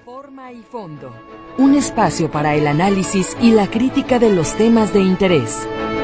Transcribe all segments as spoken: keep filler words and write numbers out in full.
Forma y fondo. Un espacio para el análisis y la crítica de los temas de interés.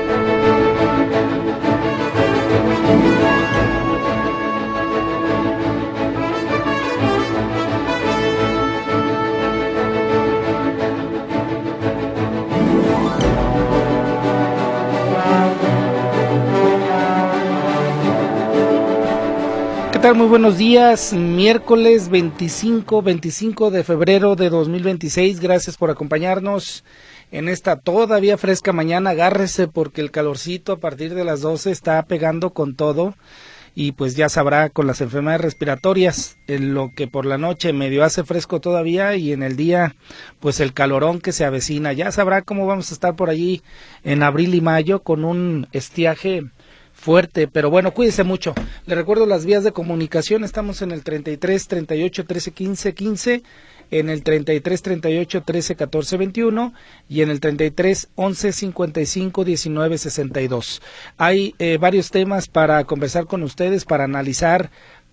Muy buenos días, miércoles veinticinco de febrero de dos mil veintiséis, gracias por acompañarnos en esta todavía fresca mañana. Agárrese porque el calorcito a partir de las doce está pegando con todo y pues ya sabrá, con las enfermedades respiratorias, en lo que por la noche medio hace fresco todavía y en el día pues el calorón que se avecina. Ya sabrá cómo vamos a estar por allí en abril y mayo con un estiaje fuerte, pero bueno, cuídese mucho. Le recuerdo las vías de comunicación, estamos en el treinta y tres, treinta y ocho, trece, quince, quince, en el treinta y tres, treinta y ocho, trece, catorce, veintiuno y en el treinta y tres, once, cincuenta y cinco, diecinueve, sesenta y dos. Hay eh, varios temas para conversar con ustedes, para analizar,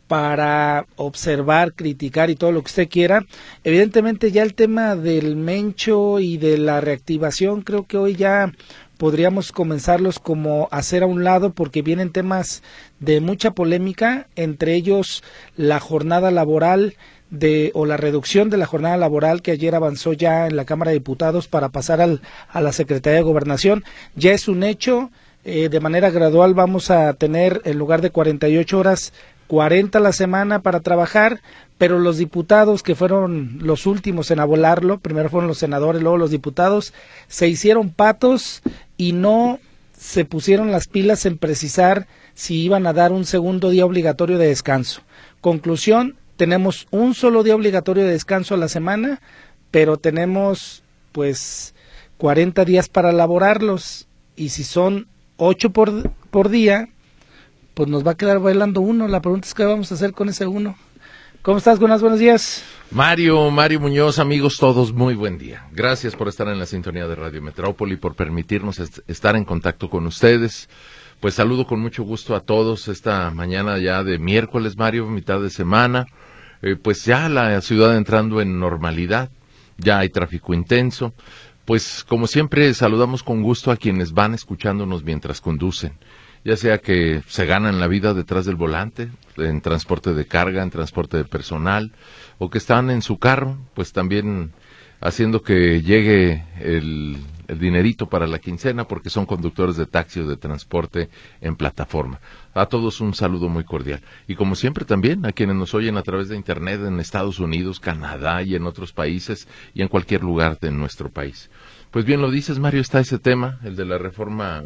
para observar, criticar y todo lo que usted quiera. Evidentemente ya el tema del Mencho y de la reactivación, creo que hoy ya podríamos comenzarlos como a hacer a un lado porque vienen temas de mucha polémica, entre ellos la jornada laboral de o la reducción de la jornada laboral que ayer avanzó ya en la Cámara de Diputados para pasar al, a la Secretaría de Gobernación. Ya es un hecho, eh, de manera gradual vamos a tener en lugar de cuarenta y ocho horas, cuarenta a la semana para trabajar, pero los diputados que fueron los últimos en abolarlo, primero fueron los senadores, luego los diputados, se hicieron patos y no se pusieron las pilas en precisar si iban a dar un segundo día obligatorio de descanso. Conclusión, tenemos un solo día obligatorio de descanso a la semana, pero tenemos pues cuarenta días para elaborarlos, y si son ocho por, por día, pues nos va a quedar bailando uno. La pregunta es qué vamos a hacer con ese uno. ¿Cómo estás, Jonas? Buenos días. Mario, Mario Muñoz, amigos todos, muy buen día. Gracias por estar en la sintonía de Radio Metrópoli, por permitirnos est- estar en contacto con ustedes. Pues saludo con mucho gusto a todos esta mañana ya de miércoles, Mario, mitad de semana. Eh, pues ya la ciudad entrando en normalidad, ya hay tráfico intenso. Pues como siempre saludamos con gusto a quienes van escuchándonos mientras conducen, ya sea que se ganan la vida detrás del volante, en transporte de carga, en transporte de personal, o que están en su carro, pues también haciendo que llegue el, el dinerito para la quincena, porque son conductores de taxi o de transporte en plataforma. A todos un saludo muy cordial. Y como siempre también a quienes nos oyen a través de internet en Estados Unidos, Canadá y en otros países y en cualquier lugar de nuestro país. Pues bien lo dices, Mario, está ese tema, el de la reforma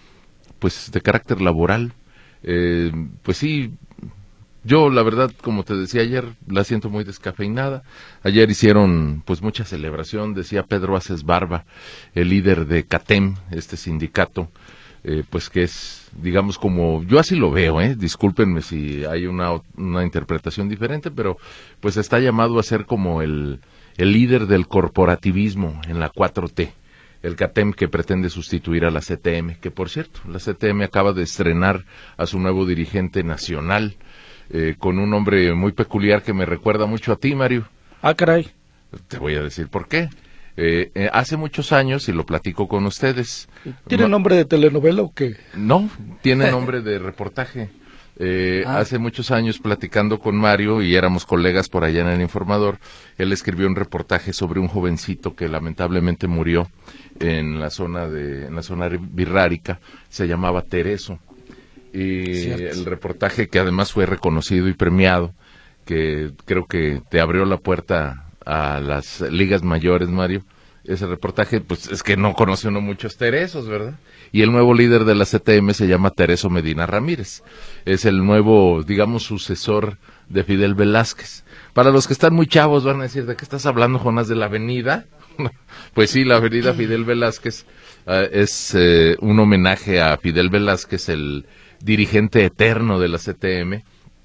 pues de carácter laboral. Eh, pues sí, yo la verdad, como te decía ayer, la siento muy descafeinada. Ayer hicieron pues mucha celebración, decía Pedro Aces Barba, el líder de CATEM, este sindicato, eh, pues que es, digamos, como, yo así lo veo, eh, discúlpenme si hay una, una interpretación diferente, pero pues está llamado a ser como el, el líder del corporativismo en la cuatro T. El CATEM, que pretende sustituir a la C T M, que por cierto, la C T M acaba de estrenar a su nuevo dirigente nacional, eh, con un nombre muy peculiar que me recuerda mucho a ti, Mario. Ah, caray. Te voy a decir por qué. Eh, eh, hace muchos años, y lo platico con ustedes... ¿Tiene ma- nombre de telenovela o qué? No, tiene nombre de reportaje. Eh, ah. Hace muchos años, platicando con Mario, y éramos colegas por allá en El Informador, él escribió un reportaje sobre un jovencito que lamentablemente murió en la zona de en la zona birrárica, se llamaba Tereso. Y Cierto. El reportaje, que además fue reconocido y premiado, que creo que te abrió la puerta a las ligas mayores, Mario. Ese reportaje, pues es que no conoce uno muchos Teresos, ¿verdad? Y el nuevo líder de la C T M se llama Tereso Medina Ramírez. Es el nuevo, digamos, sucesor de Fidel Velázquez. Para los que están muy chavos van a decir, ¿de qué estás hablando, Jonás? ¿De la avenida? Pues sí, la avenida Fidel Velázquez uh, es uh, un homenaje a Fidel Velázquez, el dirigente eterno de la C T M,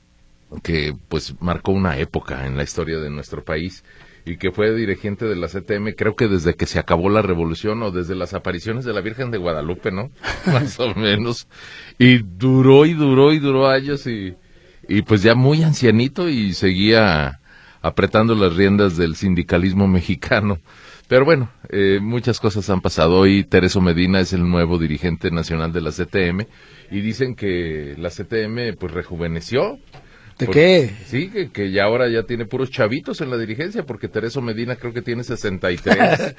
que pues marcó una época en la historia de nuestro país, y que fue dirigente de la C T M, creo que desde que se acabó la revolución o desde las apariciones de la Virgen de Guadalupe, ¿no? Más o menos. Y duró y duró y duró años y, y pues ya muy ancianito y seguía apretando las riendas del sindicalismo mexicano. Pero bueno, eh, muchas cosas han pasado. Hoy Tereso Medina es el nuevo dirigente nacional de la C T M y dicen que la C T M pues rejuveneció. ¿De Por, qué? Sí, que, que ya ahora ya tiene puros chavitos en la dirigencia, porque Tereso Medina creo que tiene sesenta y tres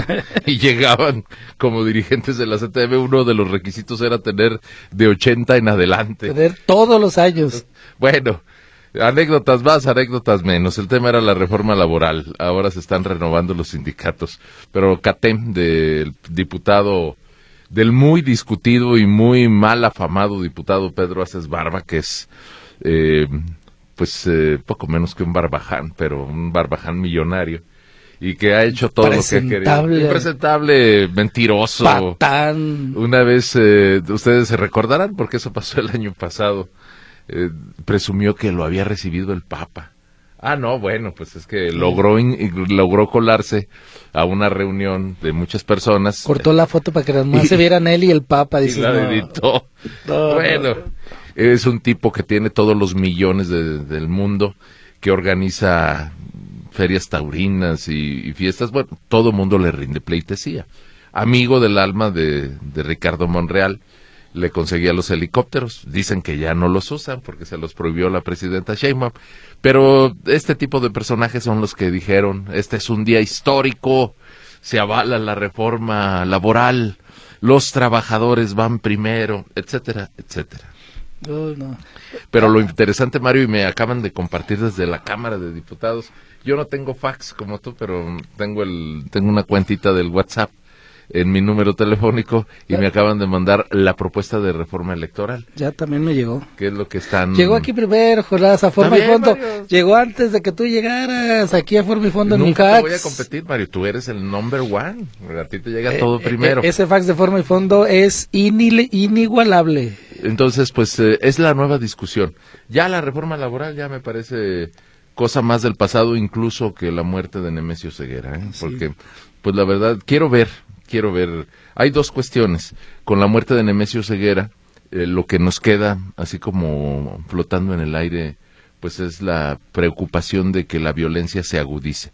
y llegaban como dirigentes de la C T M, uno de los requisitos era tener de ochenta en adelante. Tener todos los años. Bueno, anécdotas más, anécdotas menos. El tema era la reforma laboral. Ahora se están renovando los sindicatos. Pero CATEM, del diputado, del muy discutido y muy mal afamado diputado Pedro Aces Barba, que es, eh, pues, eh, poco menos que un barbaján, pero un barbaján millonario. Y que ha hecho todo lo que ha querido. Impresentable, mentiroso. Patán. Una vez, eh, ustedes se recordarán, porque eso pasó el año pasado. Eh, presumió que lo había recibido el Papa. Ah, no, bueno, pues es que logró in, logró colarse a una reunión de muchas personas. Cortó la foto para que más se vieran él y el Papa. Dices, y la no, editó. No, bueno, no. Es un tipo que tiene todos los millones de, del mundo, que organiza ferias taurinas y, y fiestas. Bueno, todo el mundo le rinde pleitesía. Amigo del alma de, de Ricardo Monreal. Le conseguía los helicópteros, dicen que ya no los usan porque se los prohibió la presidenta Sheinbaum, pero este tipo de personajes son los que dijeron, este es un día histórico, se avala la reforma laboral, los trabajadores van primero, etcétera, etcétera. Oh, no. Pero lo interesante, Mario, y me acaban de compartir desde la Cámara de Diputados, yo no tengo fax como tú, pero tengo el tengo una cuentita del WhatsApp en mi número telefónico y me acaban de mandar la propuesta de reforma electoral. Ya también me llegó. ¿Qué es lo que están...? Llegó aquí primero, Jonás, a Forma y Fondo. Mario. Llegó antes de que tú llegaras aquí a Forma y Fondo en mi fax. Nunca te voy a competir, Mario, tú eres el number one. A ti te llega eh, todo primero. Eh, ese fax de Forma y Fondo es inil- inigualable. Entonces, pues, eh, es la nueva discusión. Ya la reforma laboral ya me parece cosa más del pasado, incluso que la muerte de Nemesio Ceguera, ¿eh? Sí. Porque, pues, la verdad, quiero ver... Quiero ver, hay dos cuestiones. Con la muerte de Nemesio Ceguera, eh, lo que nos queda, así como flotando en el aire, pues es la preocupación de que la violencia se agudice.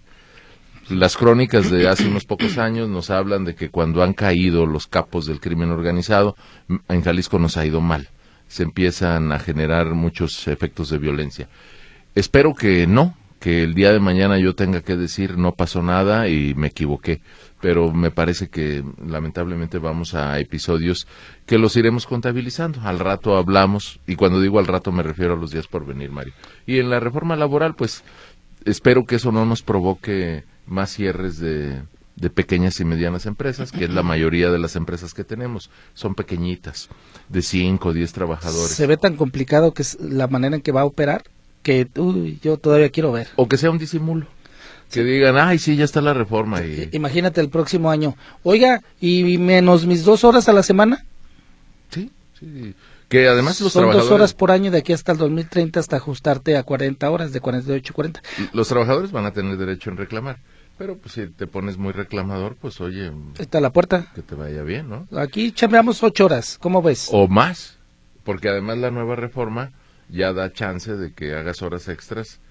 Las crónicas de hace unos pocos años nos hablan de que cuando han caído los capos del crimen organizado, en Jalisco nos ha ido mal. Se empiezan a generar muchos efectos de violencia. Espero que no, que el día de mañana yo tenga que decir no pasó nada y me equivoqué, pero me parece que lamentablemente vamos a episodios que los iremos contabilizando. Al rato hablamos, y cuando digo al rato me refiero a los días por venir, Mario. Y en la reforma laboral, pues espero que eso no nos provoque más cierres de, de pequeñas y medianas empresas, que es la mayoría de las empresas que tenemos, son pequeñitas, de cinco o diez trabajadores. ¿Se ve tan complicado que es la manera en que va a operar? Que uy, yo todavía quiero ver. O que sea un disimulo. Que digan, ay, sí, ya está la reforma. Y... Imagínate el próximo año. Oiga, ¿y menos mis dos horas a la semana? Sí, sí. Que además los Son trabajadores... dos horas por año de aquí hasta el dos mil treinta, hasta ajustarte a cuarenta horas, de cuarenta y ocho a cuarenta. Los trabajadores van a tener derecho en reclamar. Pero pues si te pones muy reclamador, pues oye... Ahí está la puerta. Que te vaya bien, ¿no? Aquí chambeamos ocho horas, ¿cómo ves? O más, porque además la nueva reforma ya da chance de que hagas horas extras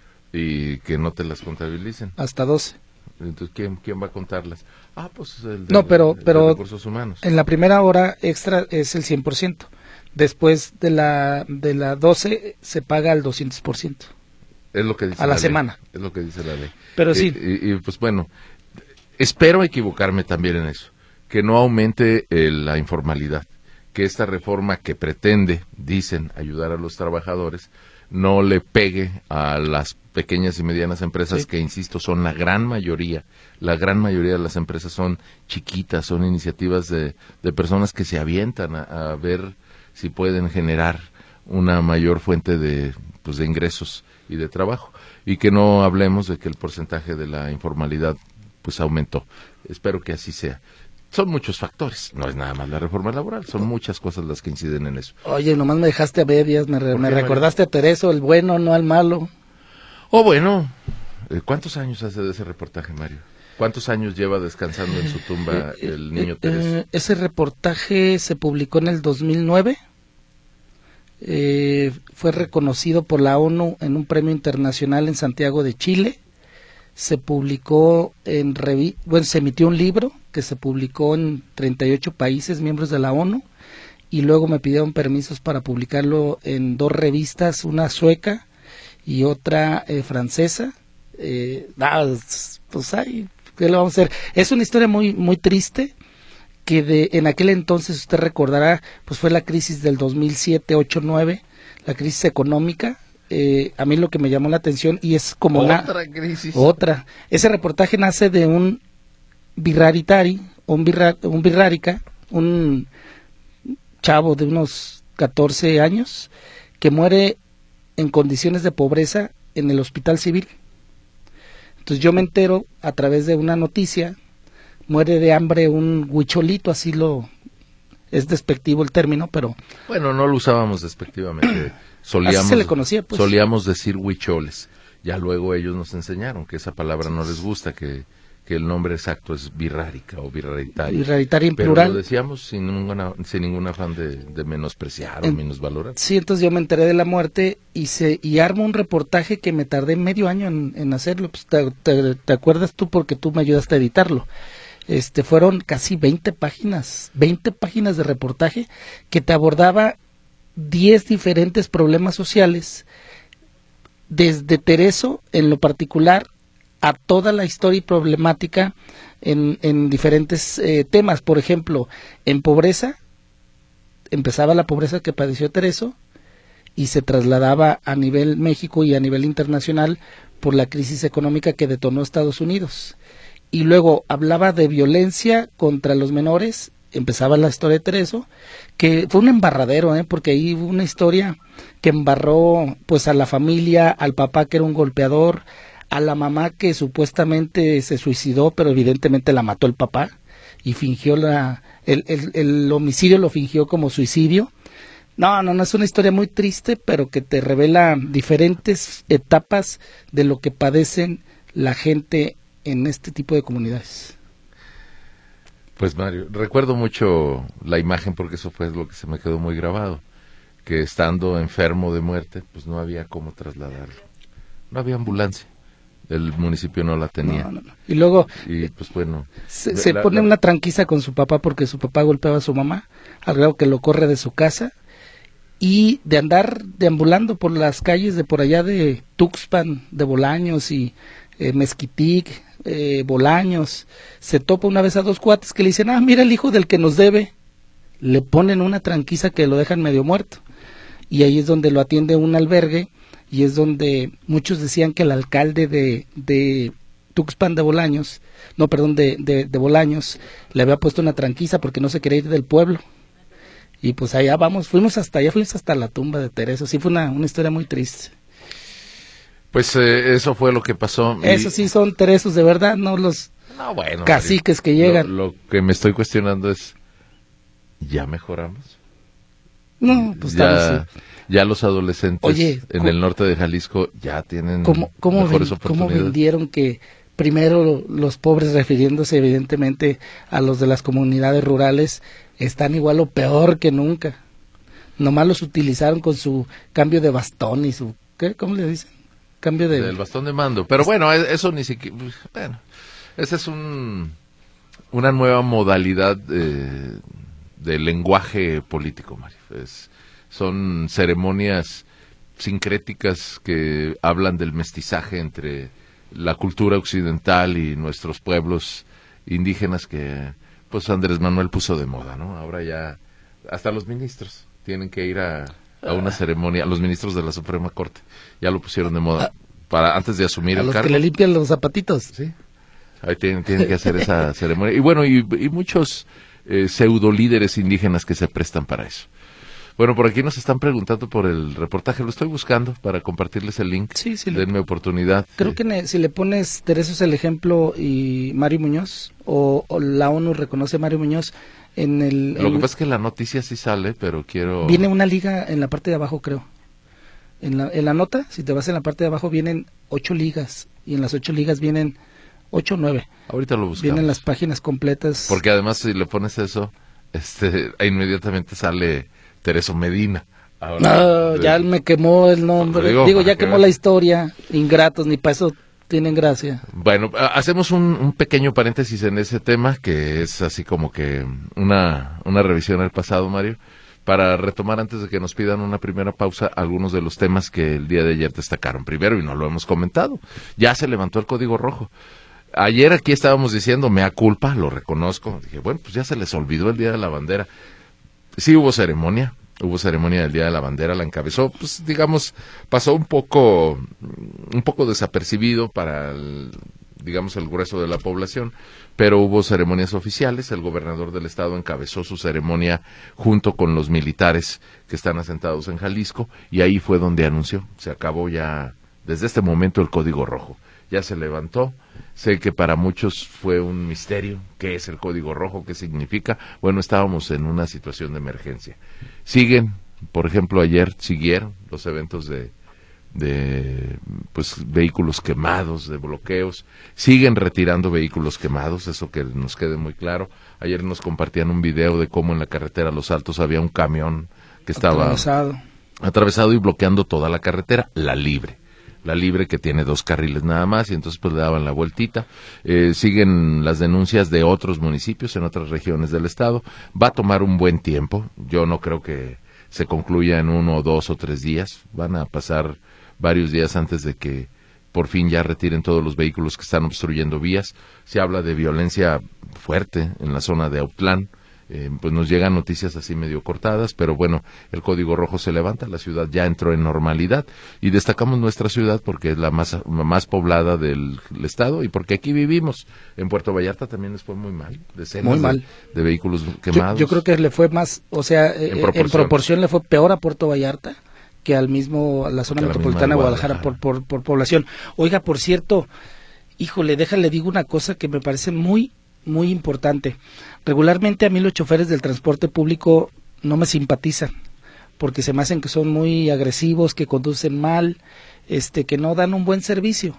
y que no te las contabilicen. Hasta doce. Entonces, ¿quién, quién va a contarlas? Ah, pues el de, no, pero, el pero de recursos humanos. En la primera hora extra es el cien por ciento. Después de la de la doce se paga el doscientos por ciento. Es lo que dice a la, la semana. Ley. Es lo que dice la ley. Pero y, sí. Y, y pues bueno, espero equivocarme también en eso. Que no aumente eh, la informalidad. Que esta reforma que pretende, dicen, ayudar a los trabajadores, no le pegue a las pequeñas y medianas empresas, sí. Que, insisto, son la gran mayoría, la gran mayoría de las empresas son chiquitas, son iniciativas de, de personas que se avientan a, a ver si pueden generar una mayor fuente de, pues, de ingresos y de trabajo, y que no hablemos de que el porcentaje de la informalidad pues aumentó. Espero que así sea. Son muchos factores, no es nada más la reforma laboral, son muchas cosas las que inciden en eso. Oye, nomás me dejaste a medias, me, re, me recordaste a Tereso, el bueno, no al malo. Oh, bueno, ¿cuántos años hace de ese reportaje, Mario? ¿Cuántos años lleva descansando en su tumba el niño eh, Tereso? Eh, ese reportaje se publicó en el dos mil nueve, eh, fue reconocido por la ONU en un premio internacional en Santiago de Chile, se publicó en revi bueno, se emitió un libro que se publicó en treinta y ocho países miembros de la ONU, y luego me pidieron permisos para publicarlo en dos revistas, una sueca y otra eh, francesa. Eh, nada, pues ay, ¿qué le vamos a hacer? Es una historia muy muy triste, que de en aquel entonces, usted recordará, pues fue la crisis del dos mil siete, ocho, nueve, la crisis económica. Eh, a mí lo que me llamó la atención, y es como otra una crisis. Otra. Ese reportaje nace de un birraritari, un, birra, un birrárica, un chavo de unos catorce años, que muere en condiciones de pobreza en el hospital civil. Entonces yo me entero a través de una noticia, muere de hambre un huicholito, así lo... es despectivo el término, pero... Bueno, no lo usábamos despectivamente. Solíamos, así se le conocía, pues. Solíamos decir huicholes. Ya luego ellos nos enseñaron que esa palabra no les gusta, que, que el nombre exacto es birrárica o birraritaria. Birraritaria en Pero plural. lo decíamos sin ninguna, sin ningún afán de, de menospreciar en, o minusvalorar. Sí, entonces yo me enteré de la muerte y se y armo un reportaje que me tardé medio año en, en hacerlo. Pues te, te, te acuerdas tú porque tú me ayudaste a editarlo. Este, fueron casi veinte páginas, veinte páginas de reportaje que te abordaba diez diferentes problemas sociales, desde Tereso en lo particular a toda la historia y problemática en, en diferentes eh, temas. Por ejemplo, en pobreza, empezaba la pobreza que padeció Tereso y se trasladaba a nivel México y a nivel internacional por la crisis económica que detonó Estados Unidos. Y luego hablaba de violencia contra los menores, empezaba la historia de Tereso, que fue un embarradero, ¿eh? Porque ahí hubo una historia que embarró pues a la familia, al papá que era un golpeador, a la mamá que supuestamente se suicidó, pero evidentemente la mató el papá, y fingió la el, el, el homicidio lo fingió como suicidio. No, no, no, es una historia muy triste, pero que te revela diferentes etapas de lo que padecen la gente en este tipo de comunidades. Pues Mario, recuerdo mucho la imagen porque eso fue lo que se me quedó muy grabado, que estando enfermo de muerte, pues no había cómo trasladarlo, no había ambulancia, el municipio no la tenía. No, no, no. Y luego, y pues bueno, se, se la, pone la... una tranquiza con su papá porque su papá golpeaba a su mamá, al grado que lo corre de su casa, y de andar deambulando por las calles de por allá de Tuxpan, de Bolaños y eh, Mezquitic, eh, Bolaños, se topa una vez a dos cuates que le dicen, ah, mira el hijo del que nos debe, le ponen una tranquiza que lo dejan medio muerto, y ahí es donde lo atiende un albergue, y es donde muchos decían que el alcalde de, de Tuxpan de Bolaños, no, perdón, de, de, de Bolaños, le había puesto una tranquiza porque no se quería ir del pueblo. Y pues allá vamos, fuimos hasta allá, fuimos hasta la tumba de Tereso. Sí, fue una, una historia muy triste. Pues eh, eso fue lo que pasó. Eso y... sí son Teresos de verdad, no los no, bueno, caciques que llegan. Lo, lo que me estoy cuestionando es, ¿ya mejoramos? No, pues ya, sí. Ya los adolescentes Oye, en el norte de Jalisco ya tienen ¿cómo, cómo mejores ven, oportunidades. ¿Cómo vendieron que primero los pobres, refiriéndose evidentemente a los de las comunidades rurales, están igual o peor que nunca? Nomás los utilizaron con su cambio de bastón y su, ¿qué? ¿Cómo le dicen? Cambio de... del bastón de mando. Pero bueno, eso ni siquiera... Bueno, esa es un, una nueva modalidad eh, de lenguaje político, Mario. Es, son ceremonias sincréticas que hablan del mestizaje entre la cultura occidental y nuestros pueblos indígenas que pues Andrés Manuel puso de moda, ¿no? Ahora ya hasta los ministros tienen que ir a, a una ceremonia, los ministros de la Suprema Corte ya lo pusieron de moda para antes de asumir a el los cargo. Que le limpian los zapatitos. Sí, ahí tienen, tienen que hacer esa ceremonia. Y bueno, y, y muchos eh, pseudo líderes indígenas que se prestan para eso. Bueno, por aquí nos están preguntando por el reportaje, lo estoy buscando para compartirles el link. Sí, sí. Denme oportunidad. Creo que ne, si le pones Tereso es el ejemplo y Mario Muñoz, o, o la ONU reconoce a Mario Muñoz en el... Lo el, que pasa es que la noticia sí sale, pero quiero... Viene una liga en la parte de abajo, creo. En la, en la nota, si te vas en la parte de abajo, vienen ocho ligas, y en las ocho ligas vienen ocho o nueve. Ahorita lo buscamos. Vienen las páginas completas. Porque además si le pones eso, este, inmediatamente sale... Tereso Medina. Ahora, no, de, ya me quemó el nombre. digo, digo ya quemó la historia. Ingratos, ni para eso tienen gracia. Bueno, hacemos un, un pequeño paréntesis en ese tema, que es así como que una, una revisión al pasado, Mario, para retomar antes de que nos pidan una primera pausa algunos de los temas que el día de ayer destacaron. Primero, y no lo hemos comentado, ya se levantó el código rojo. Ayer aquí estábamos diciendo, mea culpa, lo reconozco. Dije, bueno, pues ya se les olvidó el Día de la Bandera. Sí hubo ceremonia, hubo ceremonia del Día de la Bandera, la encabezó, pues digamos, pasó un poco, un poco desapercibido para el, digamos, el grueso de la población, pero hubo ceremonias oficiales. El gobernador del estado encabezó su ceremonia junto con los militares que están asentados en Jalisco, y ahí fue donde anunció, se acabó ya, desde este momento, el código rojo. Ya se levantó. Sé que para muchos fue un misterio qué es el código rojo, qué significa. Bueno, estábamos en una situación de emergencia. Siguen, por ejemplo, ayer siguieron los eventos de, de pues vehículos quemados, de bloqueos. Siguen retirando vehículos quemados, eso que nos quede muy claro. Ayer nos compartían un video de cómo en la carretera Los Altos había un camión que estaba atravesado, atravesado y bloqueando toda la carretera, la libre. La libre, que tiene dos carriles nada más, y entonces pues le daban la vueltita. Eh, siguen las denuncias de otros municipios en otras regiones del estado. Va a tomar un buen tiempo. Yo no creo que se concluya en uno, dos o tres días. Van a pasar varios días antes de que por fin ya retiren todos los vehículos que están obstruyendo vías. Se habla de violencia fuerte en la zona de Autlán. Eh, pues nos llegan noticias así medio cortadas, pero bueno, el código rojo se levanta, la ciudad ya entró en normalidad, y destacamos nuestra ciudad porque es la más, más poblada del, del estado, y porque aquí vivimos. En Puerto Vallarta también les fue muy mal, decenas muy mal. De, de vehículos quemados. Yo, yo creo que le fue más, o sea, en, eh, proporción. en proporción le fue peor a Puerto Vallarta que al mismo, a la zona que metropolitana de Guadalajara, Guadalajara por, por, por población. Oiga, por cierto, híjole, déjale, digo una cosa que me parece muy muy importante. Regularmente a mí los choferes del transporte público no me simpatizan, porque se me hacen que son muy agresivos, que conducen mal, este, que no dan un buen servicio.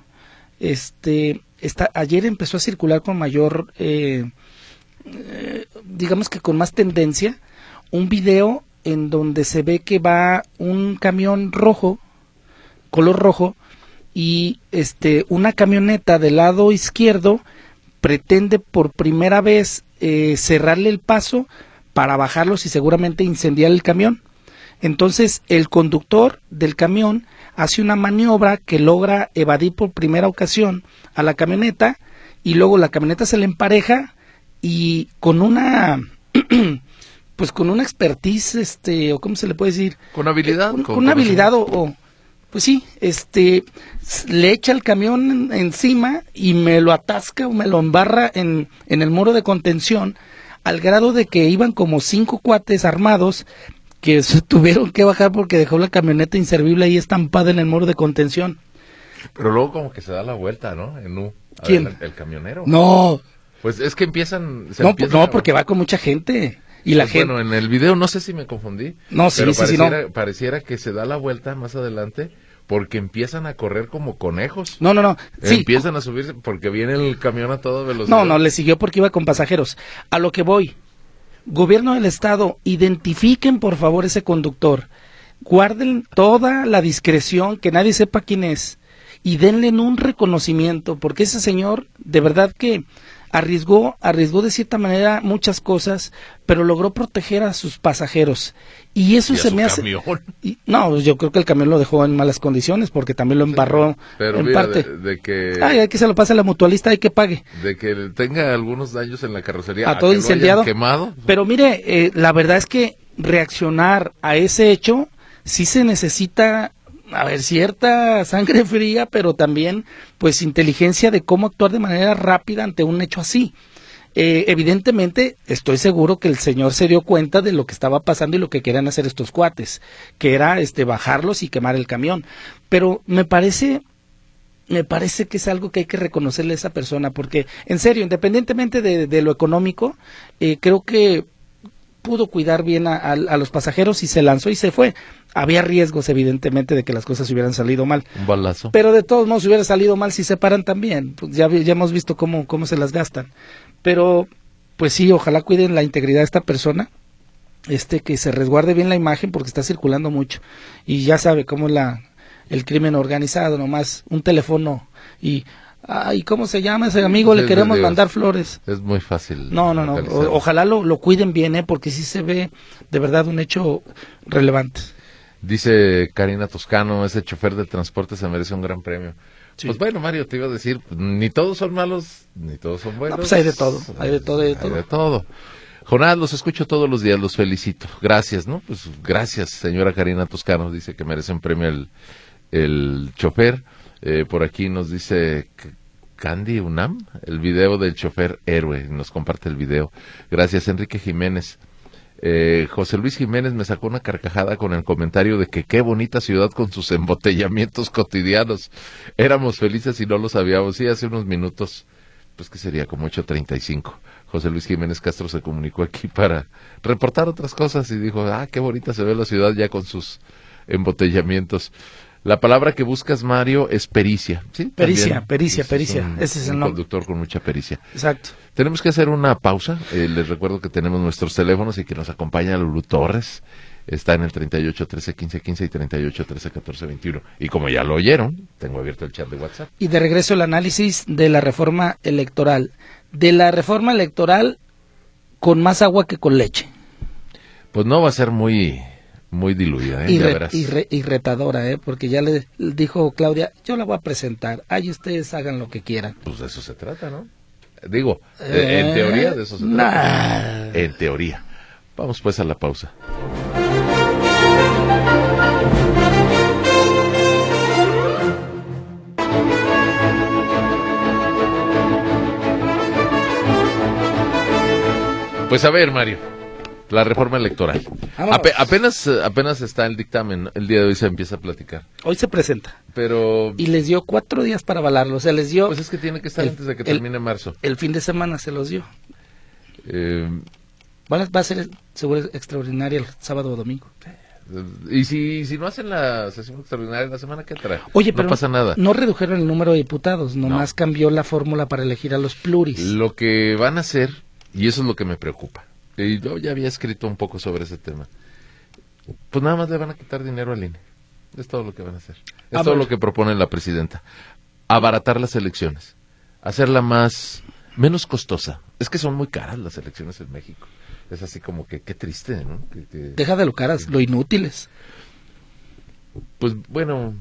Este, esta, ayer empezó a circular con mayor, eh, eh, digamos que con más tendencia, un video en donde se ve que va un camión rojo, color rojo, y este, una camioneta del lado izquierdo pretende por primera vez eh, cerrarle el paso para bajarlos y seguramente incendiar el camión. Entonces el conductor del camión hace una maniobra que logra evadir por primera ocasión a la camioneta, y luego la camioneta se le empareja, y con una pues con una expertise, este, o cómo se le puede decir, con habilidad, eh, con, con, con una habilidad o, o pues sí, este, le echa el camión encima y me lo atasca o me lo embarra en, en el muro de contención, al grado de que iban como cinco cuates armados que se tuvieron que bajar porque dejó la camioneta inservible ahí estampada en el muro de contención. Pero luego como que se da la vuelta, ¿no? En U. ¿Quién? Ver, el, el camionero. No. Pues es que empiezan... Se no, empiezan no, a... porque va con mucha gente. Y la pues gente... Bueno, en el video no sé si me confundí. No, sí, pero sí, pareciera, sí, no. pareciera que se da la vuelta más adelante porque empiezan a correr como conejos. No, no, no. Sí. Empiezan a subirse porque viene el camión a toda velocidad. No, no, le siguió porque iba con pasajeros. A lo que voy. Gobierno del estado, identifiquen por favor ese conductor. Guarden toda la discreción, que nadie sepa quién es, y denle un reconocimiento, porque ese señor de verdad que arriesgó, arriesgó de cierta manera muchas cosas, pero logró proteger a sus pasajeros. Y eso ¿Y se a su me hace... camión? Y, no, yo creo que el camión lo dejó en malas condiciones, porque también lo embarró, sí, pero en mira, parte. De, de que... Ay, hay que se lo pase a la mutualista, hay que pague. De que tenga algunos daños en la carrocería. A, a todo incendiado. Quemado. Pero mire, eh, la verdad es que reaccionar a ese hecho sí se necesita, a ver, cierta sangre fría, pero también pues inteligencia de cómo actuar de manera rápida ante un hecho así. Eh, evidentemente estoy seguro que el señor se dio cuenta de lo que estaba pasando y lo que querían hacer estos cuates, que era este bajarlos y quemar el camión. Pero me parece me parece que es algo que hay que reconocerle a esa persona, porque en serio, independientemente de, de lo económico, eh, creo que pudo cuidar bien a, a, a los pasajeros y se lanzó y se fue. Había riesgos, evidentemente, de que las cosas hubieran salido mal. Un balazo. Pero de todos modos hubiera salido mal si se paran también. Pues ya, ya hemos visto cómo, cómo se las gastan. Pero, pues sí, ojalá cuiden la integridad de esta persona, este que se resguarde bien la imagen porque está circulando mucho. Y ya sabe cómo es la, el crimen organizado, nomás un teléfono y... Ay, ¿cómo se llama ese amigo? Le Sí, queremos Dios, mandar flores. Es muy fácil. No, no, no. O, ojalá lo, lo cuiden bien, ¿eh? Porque sí se ve de verdad un hecho relevante. Dice Karina Toscano, ese chofer de transporte se merece un gran premio. Sí. Pues bueno, Mario, te iba a decir, ni todos son malos, ni todos son buenos. No, pues hay de todo, hay de todo, hay de todo. Hay de todo. Jonás, los escucho todos los días, los felicito. Gracias, ¿no? Pues gracias, señora Karina Toscano, dice que merece un premio el, el chofer. Eh, por aquí nos dice Candy Unam, el video del chofer héroe, nos comparte el video. Gracias, Enrique Jiménez. Eh, José Luis Jiménez me sacó una carcajada con el comentario de que qué bonita ciudad con sus embotellamientos cotidianos. Éramos felices y no lo sabíamos. Sí, hace unos minutos, pues que sería como ocho treinta y cinco. José Luis Jiménez Castro se comunicó aquí para reportar otras cosas y dijo, ah, qué bonita se ve la ciudad ya con sus embotellamientos. La palabra que buscas, Mario, es pericia. ¿Sí? Pericia, También. pericia, Es pericia. un, Ese es el un nombre. conductor con mucha pericia. Exacto. Tenemos que hacer una pausa. Eh, les recuerdo que tenemos nuestros teléfonos y que nos acompaña Lulú Torres. Está en el treinta y ocho, trece, quince, quince y treinta y ocho, trece, catorce, veintiuno. Y como ya lo oyeron, tengo abierto el chat de WhatsApp. Y de regreso el análisis de la reforma electoral. De la reforma electoral con más agua que con leche. Pues no va a ser muy... muy diluida, ¿eh? Y, Ya re, verás. y, re, y retadora, ¿eh? Porque ya le dijo Claudia, yo la voy a presentar, ahí ustedes hagan lo que quieran. Pues de eso se trata, ¿no? Digo, eh, en teoría de eso se nah. trata. En teoría. Vamos pues a la pausa. Pues a ver, Mario. La reforma electoral. Ape, apenas apenas está el dictamen, el día de hoy se empieza a platicar. Hoy se presenta. Pero... Y les dio cuatro días para avalarlo, o sea, les dio... Pues es que tiene que estar el, antes de que el, termine marzo. El fin de semana se los dio. Eh, va, a, va a ser seguro extraordinaria el sábado o domingo. Y si, si no hacen la sesión extraordinaria la semana que entra, Oye, no pero pasa nada. No redujeron el número de diputados, nomás no. cambió la fórmula para elegir a los pluris. Lo que van a hacer, y eso es lo que me preocupa, y yo ya había escrito un poco sobre ese tema, pues nada más le van a quitar dinero al I N E. Es todo lo que van a hacer. Es a todo ver. lo que propone la presidenta. Abaratar las elecciones. Hacerla más, menos costosa. Es que son muy caras las elecciones en México. Es así como que, qué triste, ¿no? Que, que, Deja de lo caras, que, lo inútiles. Pues bueno,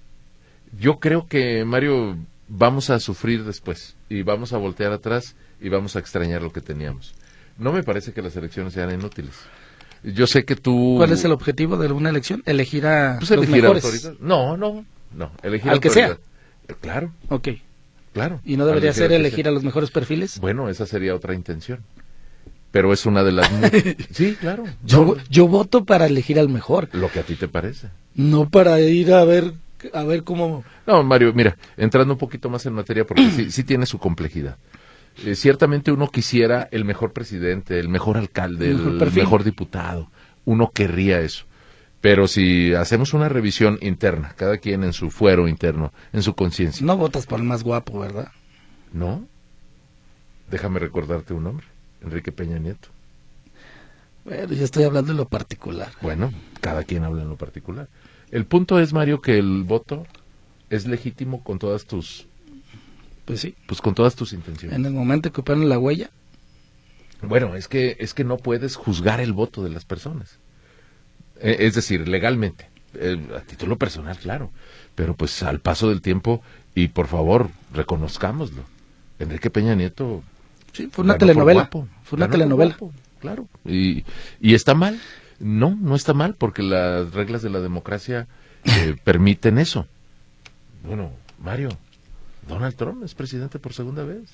yo creo que, Mario, vamos a sufrir después. Y vamos a voltear atrás y vamos a extrañar lo que teníamos. No me parece que las elecciones sean inútiles. Yo sé que tú... ¿Cuál es el objetivo de una elección? ¿Elegir a pues los elegir mejores? Autoridad. No, no, no. Elegir ¿Al que autoridad. sea? Claro. Ok. Claro. ¿Y no debería elegir ser elegir a los mejores perfiles? Bueno, esa sería otra intención. Pero es una de las... Sí, claro. Yo, yo voto para elegir al mejor. Lo que a ti te parece. No para ir a ver, a ver cómo... No, Mario, mira, entrando un poquito más en materia, porque sí, sí tiene su complejidad. Eh, ciertamente uno quisiera el mejor presidente, el mejor alcalde, el mejor, el mejor diputado. Uno querría eso. Pero si hacemos una revisión interna, cada quien en su fuero interno, en su conciencia. No votas por el más guapo, ¿verdad? No. Déjame recordarte un nombre. Enrique Peña Nieto. Bueno, yo estoy hablando en lo particular. Bueno, cada quien habla en lo particular. El punto es, Mario, que el voto es legítimo con todas tus... Pues sí. Pues con todas tus intenciones. En el momento que ponen la huella. Bueno, es que es que no puedes juzgar el voto de las personas. Eh, es decir, legalmente. Eh, a título personal, claro. Pero pues al paso del tiempo, y por favor, reconozcámoslo. Enrique Peña Nieto... Sí, fue una telenovela. Guapo, fue una telenovela. Guapo, claro. Y, y está mal. No, no está mal, porque las reglas de la democracia eh, permiten eso. Bueno, Mario, Donald Trump es presidente por segunda vez.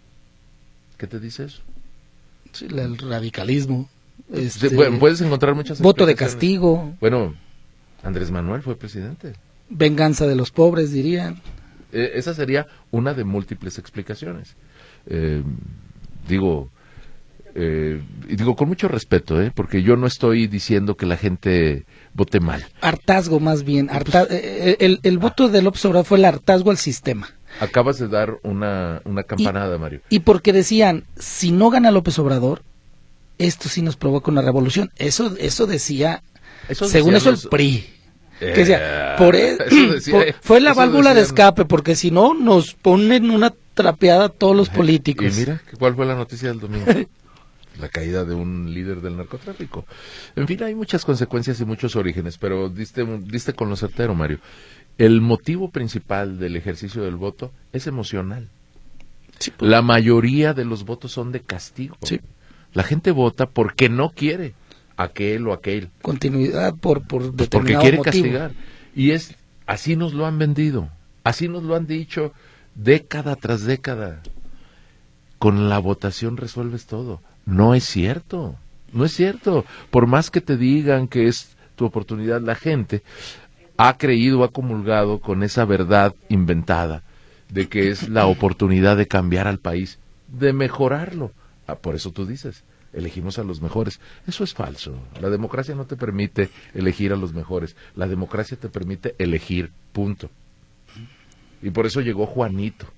¿Qué te dice eso? Sí, el radicalismo. Este, bueno, puedes encontrar muchas voto de castigo. Bueno, Andrés Manuel fue presidente. Venganza de los pobres, dirían. Eh, esa sería una de múltiples explicaciones. Eh, digo, eh, digo con mucho respeto, ¿eh? Porque yo no estoy diciendo que la gente vote mal. Hartazgo más bien. Harta el, el, el voto ah. de López Obrador fue el hartazgo al sistema. Acabas de dar una, una campanada, y, Mario. Y porque decían, si no gana López Obrador, esto sí nos provoca una revolución. Eso eso decía, eso según eso los... el P R I. Que decía, por, e decía, por fue la válvula decían... de escape, porque si no nos ponen una trapeada todos los políticos. Y mira, ¿cuál fue la noticia del domingo? La caída de un líder del narcotráfico. En fin, hay muchas consecuencias y muchos orígenes, pero diste, diste con lo certero, Mario. El motivo principal del ejercicio del voto es emocional. Sí, pues. La mayoría de los votos son de castigo. Sí. La gente vota porque no quiere aquel o aquel. Continuidad por, por determinado porque quiere motivo. Castigar. Y es así nos lo han vendido, así nos lo han dicho década tras década. Con la votación resuelves todo. No es cierto, no es cierto. Por más que te digan que es tu oportunidad, la gente ha creído, ha comulgado con esa verdad inventada de que es la oportunidad de cambiar al país, de mejorarlo. Ah, por eso tú dices, elegimos a los mejores. Eso es falso. La democracia no te permite elegir a los mejores. La democracia te permite elegir, punto. Y por eso llegó Juanito.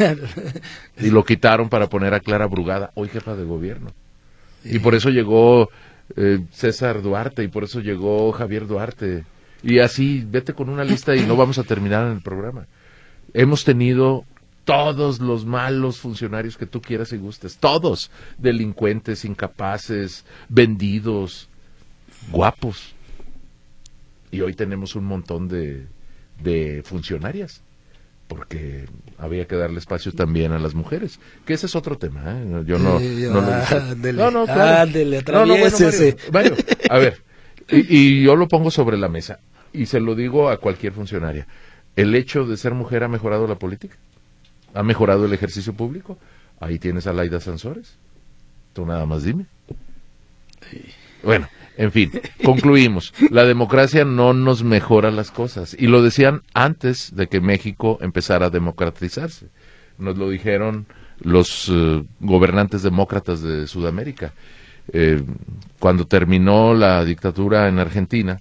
Y lo quitaron para poner a Clara Brugada, hoy jefa de gobierno. Y por eso llegó eh, César Duarte, y por eso llegó Javier Duarte. Y así, vete con una lista y no vamos a terminar en el programa. Hemos tenido todos los malos funcionarios que tú quieras y gustes, todos, delincuentes, incapaces, vendidos, guapos. Y hoy tenemos un montón de, de funcionarias, porque había que darle espacio también a las mujeres, que ese es otro tema, ¿eh? Yo no, eh, no lo ándele, no, no, claro. ándele, no, no, bueno, Mario, Mario, a ver, y, y yo lo pongo sobre la mesa, y se lo digo a cualquier funcionaria, ¿el hecho de ser mujer ha mejorado la política? ¿Ha mejorado el ejercicio público? Ahí tienes a Laida Sansores, tú nada más dime. Bueno, en fin, concluimos. La democracia no nos mejora las cosas. Y lo decían antes de que México empezara a democratizarse. Nos lo dijeron los uh, gobernantes demócratas de Sudamérica. Eh, cuando terminó la dictadura en Argentina,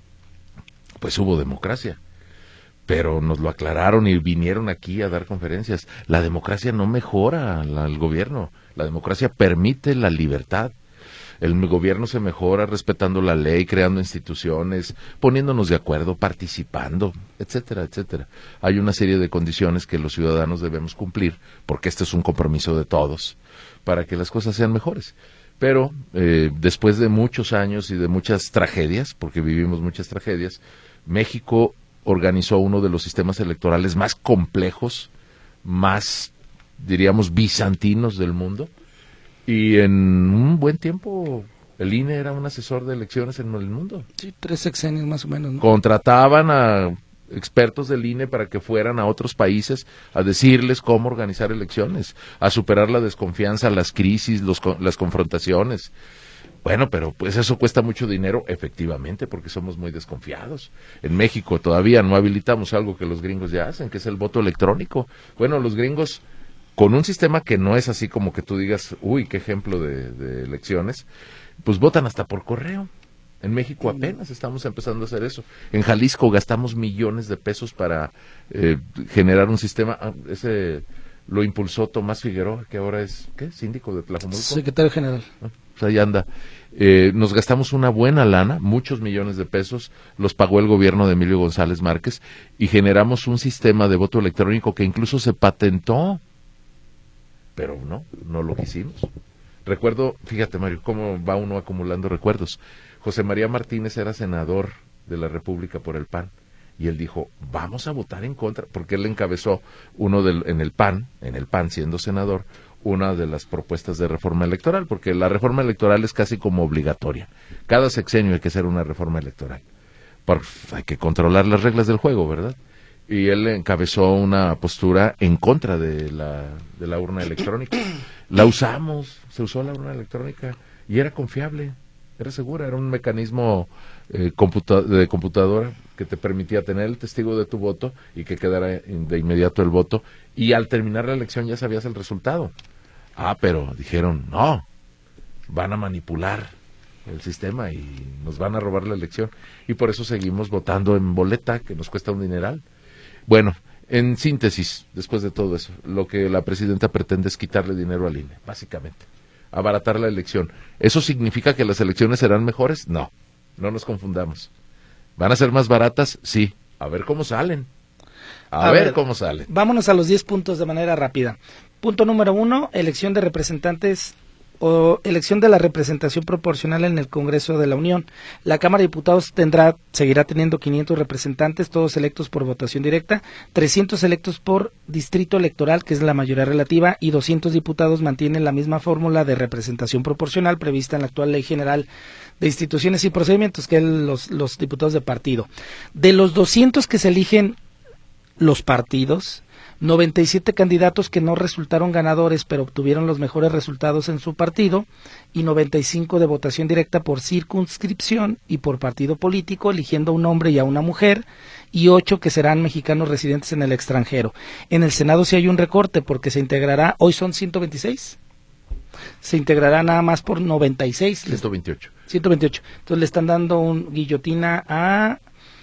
pues hubo democracia. Pero nos lo aclararon y vinieron aquí a dar conferencias. La democracia no mejora al gobierno. La democracia permite la libertad. El gobierno se mejora respetando la ley, creando instituciones, poniéndonos de acuerdo, participando, etcétera, etcétera. Hay una serie de condiciones que los ciudadanos debemos cumplir, porque este es un compromiso de todos, para que las cosas sean mejores. Pero eh, después de muchos años y de muchas tragedias, porque vivimos muchas tragedias, México organizó uno de los sistemas electorales más complejos, más, diríamos, bizantinos del mundo. Y en un buen tiempo el I N E era un asesor de elecciones en el mundo. Sí, tres sexenios más o menos, ¿no? Contrataban a expertos del I N E para que fueran a otros países a decirles cómo organizar elecciones, a superar la desconfianza, las crisis, los, las confrontaciones. Bueno, pero pues eso cuesta mucho dinero, efectivamente, porque somos muy desconfiados. En México todavía no habilitamos algo que los gringos ya hacen, que es el voto electrónico. Bueno, los gringos, con un sistema que no es así como que tú digas, uy, qué ejemplo de, de elecciones, pues votan hasta por correo. En México apenas estamos empezando a hacer eso. En Jalisco gastamos millones de pesos para eh, generar un sistema. Ese lo impulsó Tomás Figueroa, que ahora es, ¿qué? Síndico de Tlajomulco. Secretario General. ¿No? Pues ahí anda. Eh, nos gastamos una buena lana, muchos millones de pesos, los pagó el gobierno de Emilio González Márquez, y generamos un sistema de voto electrónico que incluso se patentó. Pero no, no lo quisimos. Recuerdo, fíjate Mario, cómo va uno acumulando recuerdos. José María Martínez era senador de la República por el P A N, y él dijo, vamos a votar en contra, porque él encabezó uno del, en el P A N, en el P A N siendo senador, una de las propuestas de reforma electoral, porque la reforma electoral es casi como obligatoria. Cada sexenio hay que hacer una reforma electoral. Por, hay que controlar las reglas del juego, ¿verdad? Y él encabezó una postura en contra de la, de la urna electrónica. La usamos, se usó la urna electrónica y era confiable, era segura, era un mecanismo eh, computa de computadora que te permitía tener el testigo de tu voto y que quedara de inmediato el voto, y al terminar la elección ya sabías el resultado. Ah, pero dijeron, no, van a manipular el sistema y nos van a robar la elección, y por eso seguimos votando en boleta, que nos cuesta un dineral. Bueno, en síntesis, después de todo eso, lo que la presidenta pretende es quitarle dinero al I N E, básicamente, abaratar la elección. ¿Eso significa que las elecciones serán mejores? No, no nos confundamos. ¿Van a ser más baratas? Sí. A ver cómo salen. A, a ver, ver cómo salen. Vámonos a los diez puntos de manera rápida. Punto número uno, elección de representantes o elección de la representación proporcional en el Congreso de la Unión. La Cámara de Diputados tendrá, seguirá teniendo quinientos representantes, todos electos por votación directa, trescientos electos por distrito electoral, que es la mayoría relativa, y doscientos diputados mantienen la misma fórmula de representación proporcional prevista en la actual Ley General de Instituciones y Procedimientos, que es los, los diputados de partido. De los doscientos que se eligen los partidos, noventa y siete candidatos que no resultaron ganadores pero obtuvieron los mejores resultados en su partido, y noventa y cinco de votación directa por circunscripción y por partido político, eligiendo a un hombre y a una mujer, y ocho que serán mexicanos residentes en el extranjero. En el Senado sí hay un recorte porque se integrará, hoy son ciento veintiséis, se integrará nada más por noventa y seis. ciento veintiocho. ciento veintiocho. Entonces le están dando un guillotina a...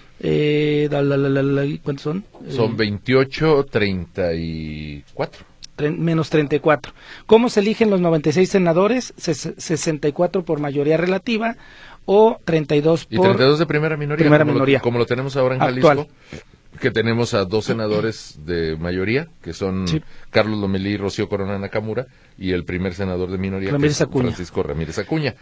Eh, la, la, la, la, ¿cuántos son? Son veintiocho, treinta y cuatro. Tre- menos treinta y cuatro. ¿Cómo se eligen los noventa y seis senadores? Ses- sesenta y cuatro por mayoría relativa o treinta y dos por... Y treinta y dos de primera minoría. Primera como minoría. Lo, como lo tenemos ahora en Actual. Jalisco, que tenemos a dos senadores de mayoría, que son sí. Carlos Lomelí y Rocío Corona Nakamura, y el primer senador de minoría, Ramírez que es Acuña. Francisco Ramírez Acuña.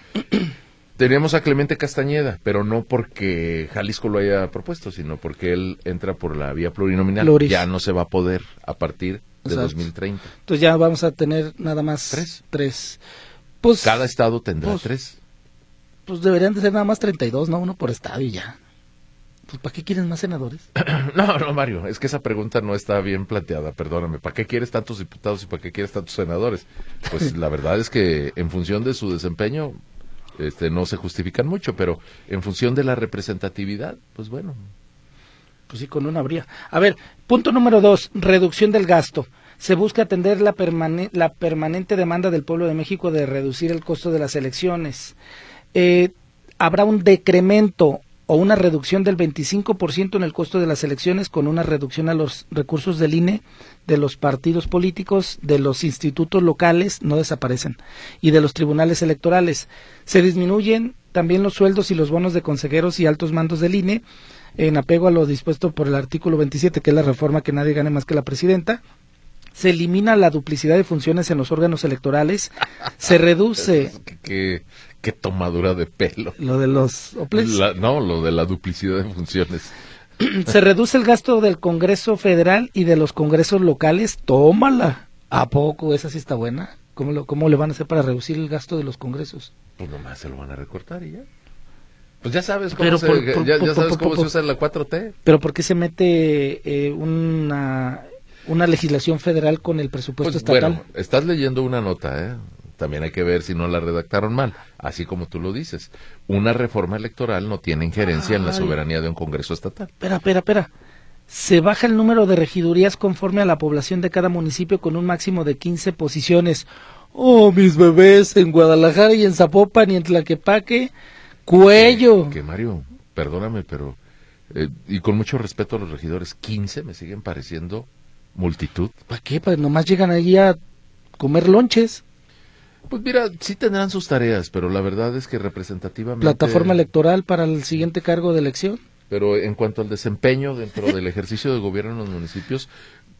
Tenemos a Clemente Castañeda, pero no porque Jalisco lo haya propuesto, sino porque él entra por la vía plurinominal. Pluris. Ya no se va a poder a partir de Exacto. dos mil treinta. Entonces ya vamos a tener nada más tres. tres. Pues, Cada estado tendrá pues, tres. Pues deberían de ser nada más treinta y dos, ¿no? Uno por estado y ya. Pues ¿para qué quieren más senadores? No, no, Mario, es que esa pregunta no está bien planteada, perdóname. ¿Para qué quieres tantos diputados y para qué quieres tantos senadores? Pues la verdad es que en función de su desempeño... Este, no se justifican mucho, pero en función de la representatividad, pues bueno. Pues sí, con una habría. A ver, punto número dos, reducción del gasto. Se busca atender la, permane- la permanente demanda del pueblo de México de reducir el costo de las elecciones. Eh, habrá un decremento o una reducción del veinticinco por ciento en el costo de las elecciones, con una reducción a los recursos del I N E, de los partidos políticos, de los institutos locales, no desaparecen, y de los tribunales electorales. Se disminuyen también los sueldos y los bonos de consejeros y altos mandos del I N E, en apego a lo dispuesto por el artículo veintisiete, que es la reforma que nadie gane más que la presidenta. Se elimina la duplicidad de funciones en los órganos electorales, se reduce... ¿Qué, qué tomadura de pelo? Lo de los oples. La, no, lo de la duplicidad de funciones. Se reduce el gasto del Congreso Federal y de los congresos locales. Tómala. ¿A poco? ¿Esa sí está buena? ¿Cómo, lo, ¿Cómo le van a hacer para reducir el gasto de los congresos? Pues nomás se lo van a recortar y ya. Pues ya sabes cómo, pero se, por, por, ya, por, ya sabes por, cómo por, se usa la cuatro T. Pero ¿por qué se mete eh, una... una legislación federal con el presupuesto pues, estatal? Bueno, estás leyendo una nota, ¿eh? También hay que ver si no la redactaron mal, así como tú lo dices. Una reforma electoral no tiene injerencia Ay. en la soberanía de un Congreso estatal. Espera, espera, espera. Se baja el número de regidurías conforme a la población de cada municipio con un máximo de quince posiciones. Oh, mis bebés, en Guadalajara y en Zapopan y en Tlaquepaque, cuello. Que, que Mario, perdóname, pero, eh, y con mucho respeto a los regidores, quince me siguen pareciendo... multitud. ¿Para qué? Pues nomás llegan allí a comer lonches. Pues mira, sí tendrán sus tareas, pero la verdad es que representativamente... Plataforma electoral para el siguiente cargo de elección. Pero en cuanto al desempeño dentro del ejercicio de gobierno en los municipios,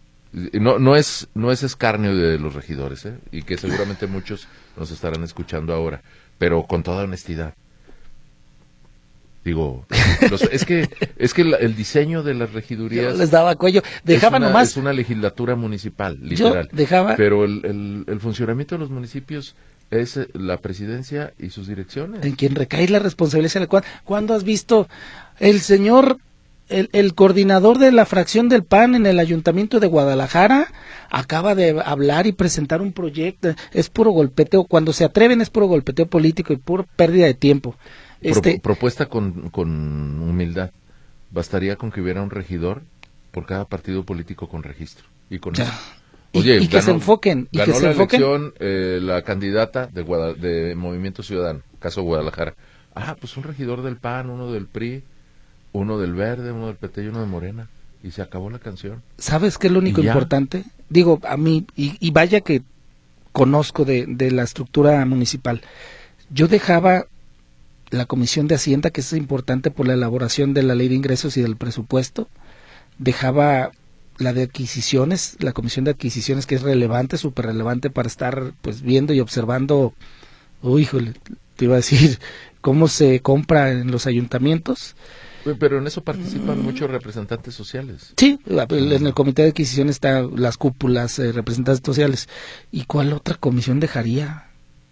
no no es no es escarnio de los regidores, ¿eh? Y que seguramente muchos nos estarán escuchando ahora, pero con toda honestidad. Digo, los, es que es que el, el diseño de las regidurías... Yo les daba cuello, dejaba es una, nomás... Es una legislatura municipal, literal. Yo dejaba... Pero el, el, el funcionamiento de los municipios es la presidencia y sus direcciones. En quien recae la responsabilidad. ¿Cuándo has visto el señor, el, el coordinador de la fracción del P A N en el Ayuntamiento de Guadalajara, acaba de hablar y presentar un proyecto? Es puro golpeteo. Cuando se atreven es puro golpeteo político y pura pérdida de tiempo. Este... Pro, propuesta con, con humildad. Bastaría con que hubiera un regidor por cada partido político con registro. Y con ya. eso. Oye, y, y ganó, que se enfoquen. Y ganó que se la enfoquen. elección eh, la candidata de, Guada, de Movimiento Ciudadano, caso Guadalajara. Ah, pues un regidor del P A N, uno del P R I, uno del Verde, uno del P T y uno de Morena. Y se acabó la canción. ¿Sabes qué es lo único importante? Digo, a mí, y, y vaya que conozco de, de la estructura municipal. Yo dejaba la Comisión de Hacienda, que es importante por la elaboración de la Ley de Ingresos y del Presupuesto, dejaba la de adquisiciones, la Comisión de Adquisiciones, que es relevante, súper relevante para estar pues viendo y observando, uy, híjole, te iba a decir, cómo se compra en los ayuntamientos. Pero en eso participan mm. muchos representantes sociales. Sí, en el Comité de Adquisición están las cúpulas, eh, representantes sociales. ¿Y cuál otra comisión dejaría?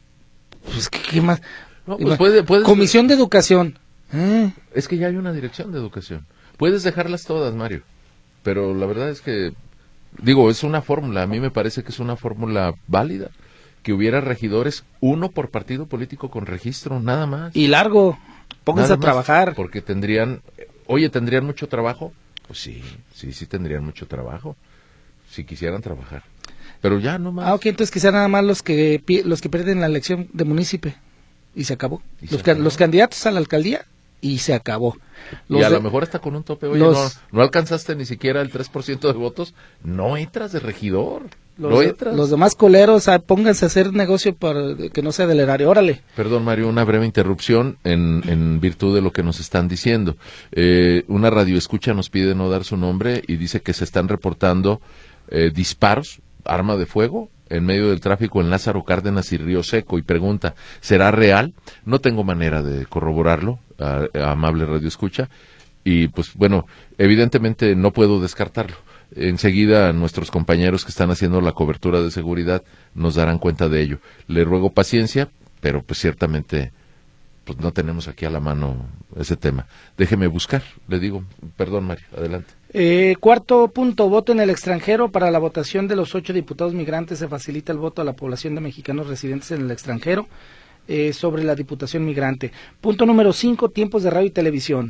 Pues, ¿qué, qué más? No, pues puede, puedes... Comisión de Educación. ¿Eh? Es que ya hay una dirección de educación. Puedes dejarlas todas, Mario. Pero la verdad es que, digo, es una fórmula. A mí me parece que es una fórmula válida. Que hubiera regidores, uno por partido político con registro, nada más. Y largo. Pónganse a trabajar. Porque tendrían, oye, ¿tendrían mucho trabajo? Pues sí, sí, sí tendrían mucho trabajo, si quisieran trabajar. Pero ya no más. Ah, ok, entonces quizás nada más los que los que pierden la elección de municipio. Y se acabó. ¿Y los, se acabó? Los candidatos a la alcaldía, y se acabó. Los y a de, lo mejor está con un tope, oye, los, no, no alcanzaste ni siquiera el tres por ciento de votos, no entras de regidor. Los, no los demás coleros, ah, pónganse a hacer negocio para que no sea del erario, órale. Perdón, Mario, una breve interrupción en, en virtud de lo que nos están diciendo. Eh, una radioescucha nos pide no dar su nombre y dice que se están reportando eh, disparos, arma de fuego, en medio del tráfico en Lázaro Cárdenas y Río Seco, y pregunta, ¿será real? No tengo manera de corroborarlo, a, a amable radioescucha, y pues bueno, evidentemente no puedo descartarlo. Enseguida nuestros compañeros que están haciendo la cobertura de seguridad nos darán cuenta de ello. Le ruego paciencia, pero pues ciertamente pues no tenemos aquí a la mano ese tema. Déjeme buscar, le digo. Perdón, Mario, adelante. Eh, cuarto punto, voto en el extranjero. Para la votación de los ocho diputados migrantes se facilita el voto a la población de mexicanos residentes en el extranjero eh, sobre la diputación migrante. Punto número cinco, tiempos de radio y televisión.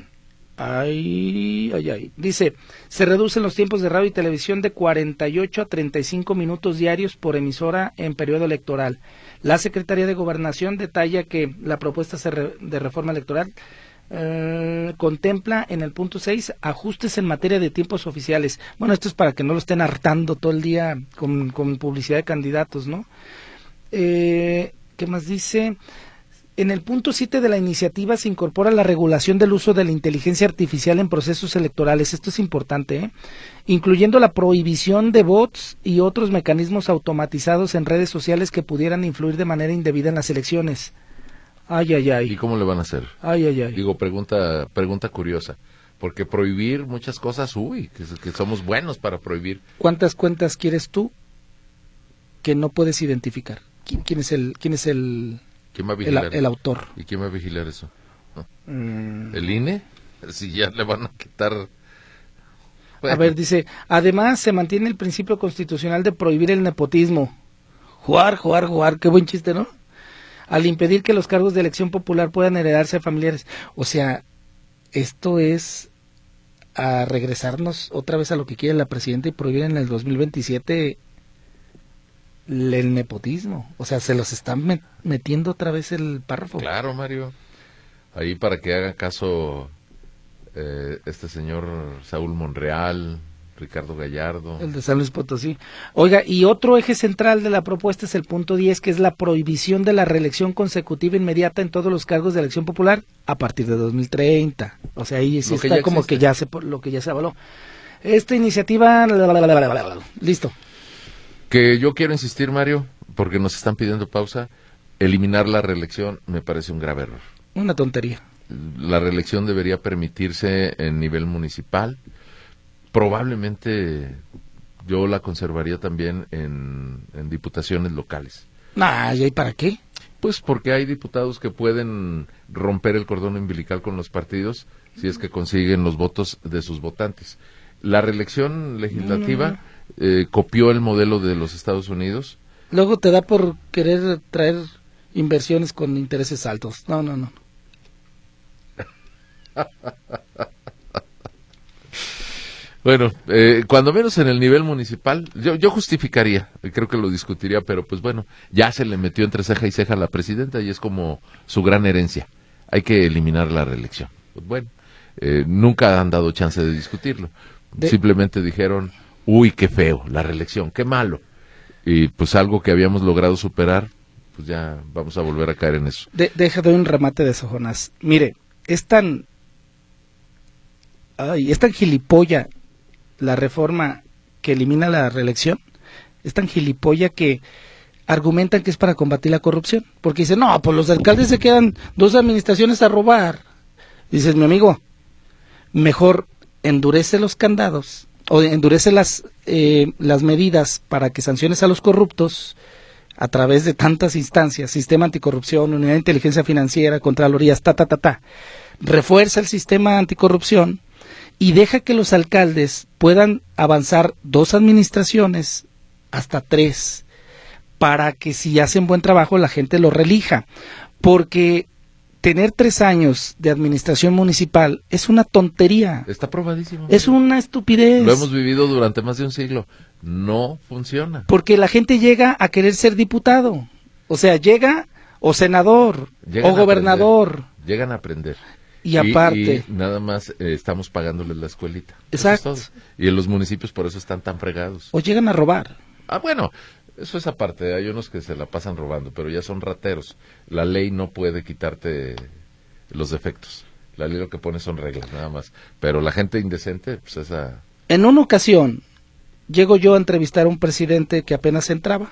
Ay, ay, ay. Dice, se reducen los tiempos de radio y televisión de cuarenta y ocho a treinta y cinco minutos diarios por emisora en periodo electoral. La Secretaría de Gobernación detalla que la propuesta de reforma electoral eh, contempla en el punto seis ajustes en materia de tiempos oficiales. Bueno, esto es para que no lo estén hartando todo el día con, con publicidad de candidatos, ¿no? Eh, ¿Qué más dice? En el punto siete de la iniciativa se incorpora la regulación del uso de la inteligencia artificial en procesos electorales. Esto es importante, ¿eh? Incluyendo la prohibición de bots y otros mecanismos automatizados en redes sociales que pudieran influir de manera indebida en las elecciones. Ay, ay, ay. ¿Y cómo le van a hacer? Ay, ay, ay. Digo, pregunta, pregunta curiosa. Porque prohibir muchas cosas, uy, que, que somos buenos para prohibir. ¿Cuántas cuentas quieres tú que no puedes identificar? ¿Quién, quién es el... quién es el ¿Quién va a vigilar? El, el autor. ¿Y quién va a vigilar eso? ¿No? Mm. ¿El I N E? Si ya le van a quitar... Bueno. A ver, dice, además se mantiene el principio constitucional de prohibir el nepotismo. Jugar, jugar, jugar, qué buen chiste, ¿no? Al impedir que los cargos de elección popular puedan heredarse a familiares. O sea, esto es a regresarnos otra vez a lo que quiere la presidenta y prohibir en el dos mil veintisiete... el nepotismo, o sea, se los están met metiendo otra vez el párrafo. Claro, Mario, ahí para que haga caso eh, este señor Saúl Monreal, Ricardo Gallardo. El de San Luis Potosí. Oiga, y otro eje central de la propuesta es el punto diez, que es la prohibición de la reelección consecutiva inmediata en todos los cargos de elección popular a partir de dos mil treinta. O sea, ahí sí está como que ya se, lo que ya se avaló. Esta iniciativa, listo. Que yo quiero insistir, Mario, porque nos están pidiendo pausa, eliminar la reelección me parece un grave error. Una tontería. La reelección debería permitirse en nivel municipal. Probablemente yo la conservaría también en, en diputaciones locales. Nah, ¿y ahí para qué? Pues porque hay diputados que pueden romper el cordón umbilical con los partidos si es que consiguen los votos de sus votantes. La reelección legislativa... Mm. Eh, copió el modelo de los Estados Unidos. Luego te da por querer traer inversiones con intereses altos. No, no, no. Bueno, eh, cuando menos en el nivel municipal, yo, yo justificaría, creo que lo discutiría, pero pues bueno, ya se le metió entre ceja y ceja a la presidenta y es como su gran herencia. Hay que eliminar la reelección. Pues bueno, eh, nunca han dado chance de discutirlo. De... Simplemente dijeron... Uy, qué feo, la reelección, qué malo. Y pues algo que habíamos logrado superar, pues ya vamos a volver a caer en eso. De, deja de un remate de eso, Jonás. Mire, es tan, ay, es tan gilipolla la reforma que elimina la reelección, es tan gilipolla que argumentan que es para combatir la corrupción, porque dicen, no, pues los alcaldes se quedan dos administraciones a robar. Dices, mi amigo, mejor endurece los candados, o endurece las, eh, las medidas para que sanciones a los corruptos a través de tantas instancias, sistema anticorrupción, unidad de inteligencia financiera, contralorías, ta, ta, ta, ta. Refuerza el sistema anticorrupción y deja que los alcaldes puedan avanzar dos administraciones hasta tres, para que si hacen buen trabajo la gente lo reelija, porque tener tres años de administración municipal es una tontería. Está probadísimo. Es una estupidez. Lo hemos vivido durante más de un siglo. No funciona. Porque la gente llega a querer ser diputado. O sea, llega o senador Llegan o gobernador. Aprender. Llegan a aprender. Y, y aparte. Y nada más eh, estamos pagándoles la escuelita. Exacto. Eso es todo. Y en los municipios por eso están tan fregados. O llegan a robar. Ah, bueno. Eso es aparte, hay unos que se la pasan robando, pero ya son rateros. La ley no puede quitarte los defectos. La ley lo que pone son reglas, nada más. Pero la gente indecente, pues esa... En una ocasión, llego yo a entrevistar a un presidente que apenas entraba.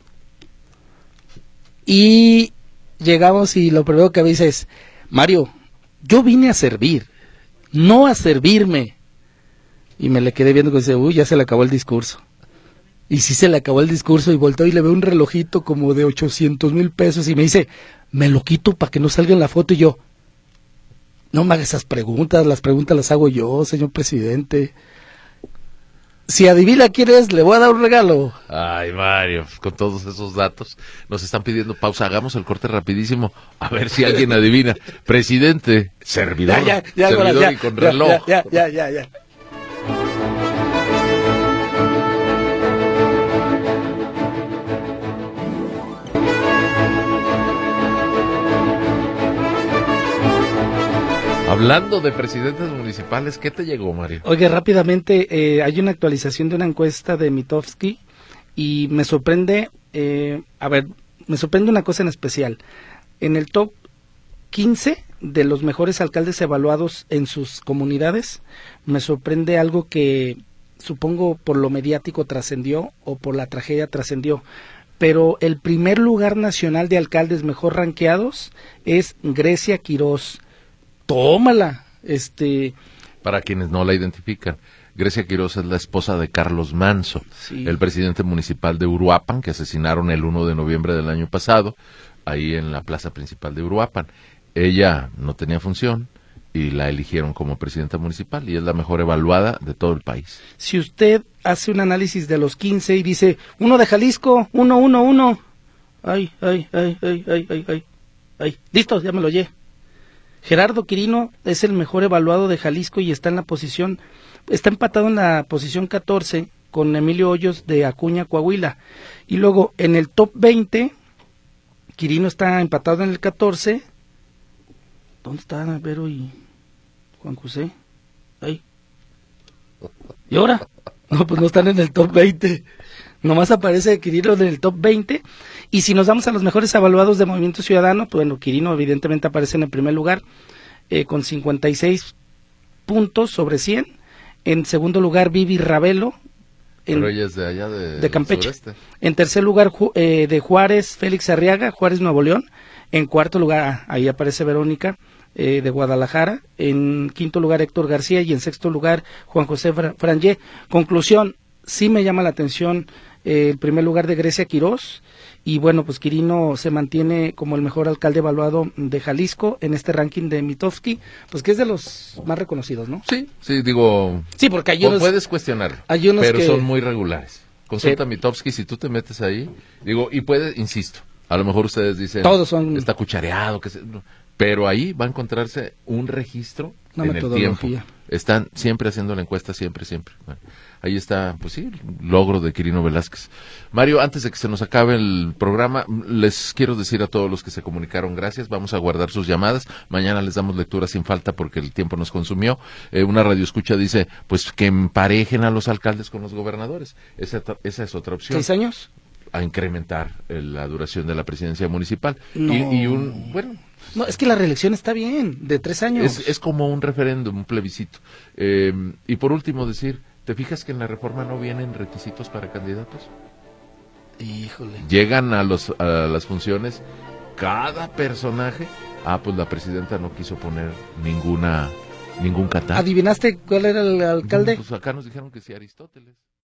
Y llegamos y lo primero que me dice es, Mario, yo vine a servir, no a servirme. Y me le quedé viendo que dice, uy, ya se le acabó el discurso. Y sí se le acabó el discurso y volteó y le veo un relojito como de ochocientos mil pesos y me dice, me lo quito para que no salga en la foto. Y yo, no me hagas esas preguntas, las preguntas las hago yo, señor presidente. Si adivina quién es, le voy a dar un regalo. Ay, Mario, con todos esos datos nos están pidiendo pausa, hagamos el corte rapidísimo, a ver si alguien adivina. Presidente, servidor, ya, ya, ya, servidor ya, y con ya, reloj. Ya, ya, ya, ya, ya. Hablando de presidentes municipales, ¿qué te llegó, Mario? Oye, rápidamente, eh, hay una actualización de una encuesta de Mitofsky y me sorprende, eh, a ver, me sorprende una cosa en especial. En el top quince de los mejores alcaldes evaluados en sus comunidades, me sorprende algo que supongo por lo mediático trascendió o por la tragedia trascendió. Pero el primer lugar nacional de alcaldes mejor rankeados es Grecia Quirós. Tómala, este... Para quienes no la identifican, Grecia Quirós es la esposa de Carlos Manso, sí, el presidente municipal de Uruapan, que asesinaron el uno de noviembre del año pasado, ahí en la plaza principal de Uruapan. Ella no tenía función y la eligieron como presidenta municipal y es la mejor evaluada de todo el país. Si usted hace un análisis de los quince y dice, uno de Jalisco, uno, uno, uno, ay, ay, ay, ay, ay, ay, ay, ay, listo, ya me lo oye. Gerardo Quirino es el mejor evaluado de Jalisco y está en la posición, está empatado en la posición catorce con Emilio Hoyos de Acuña, Coahuila. Y luego en el top veinte, Quirino está empatado en el catorce. ¿Dónde están Vero y Juan José? Ahí. ¿Y ahora? No, pues no están en el top veinte. Nomás aparece Quirino en el top veinte. Y si nos vamos a los mejores evaluados de Movimiento Ciudadano, pues bueno, Quirino evidentemente aparece en el primer lugar eh, con cincuenta y seis puntos sobre cien. En segundo lugar, Vivi Ravelo. En, Pero ella es de allá de, de Campeche. Sureste. En tercer lugar, Ju, eh, de Juárez, Félix Arriaga, Juárez, Nuevo León. En cuarto lugar, ah, ahí aparece Verónica, eh, de Guadalajara. En quinto lugar, Héctor García. Y en sexto lugar, Juan José Fra Frangé. Conclusión, sí me llama la atención eh, el primer lugar de Grecia Quirós. Y bueno, pues Quirino se mantiene como el mejor alcalde evaluado de Jalisco en este ranking de Mitofsky, pues que es de los más reconocidos, ¿no? Sí, sí, digo... Sí, porque hay unos... Puedes cuestionarlo, hay unos pero que... son muy regulares. Consulta sí. Mitofsky, si tú te metes ahí, digo, y puedes, insisto, a lo mejor ustedes dicen... Todos son... Está cuchareado, que se... pero ahí va a encontrarse un registro Una en el tiempo. Están siempre haciendo la encuesta, siempre, siempre. Bueno, ahí está, pues sí, el logro de Quirino Velázquez. Mario, antes de que se nos acabe el programa, les quiero decir a todos los que se comunicaron, gracias, vamos a guardar sus llamadas, mañana les damos lectura sin falta porque el tiempo nos consumió. Eh, una radioescucha dice, pues que emparejen a los alcaldes con los gobernadores, esa, esa es otra opción. ¿Seis años? a incrementar eh, la duración de la presidencia municipal. No. Y, y un, bueno... No, es que la reelección está bien, de tres años. Es, es como un referéndum, un plebiscito. Eh, y por último decir, ¿te fijas que en la reforma no vienen requisitos para candidatos? Híjole. Llegan a, los, a las funciones cada personaje. Ah, pues la presidenta no quiso poner ninguna ningún catán. ¿Adivinaste cuál era el alcalde? Pues acá nos dijeron que sí, Aristóteles.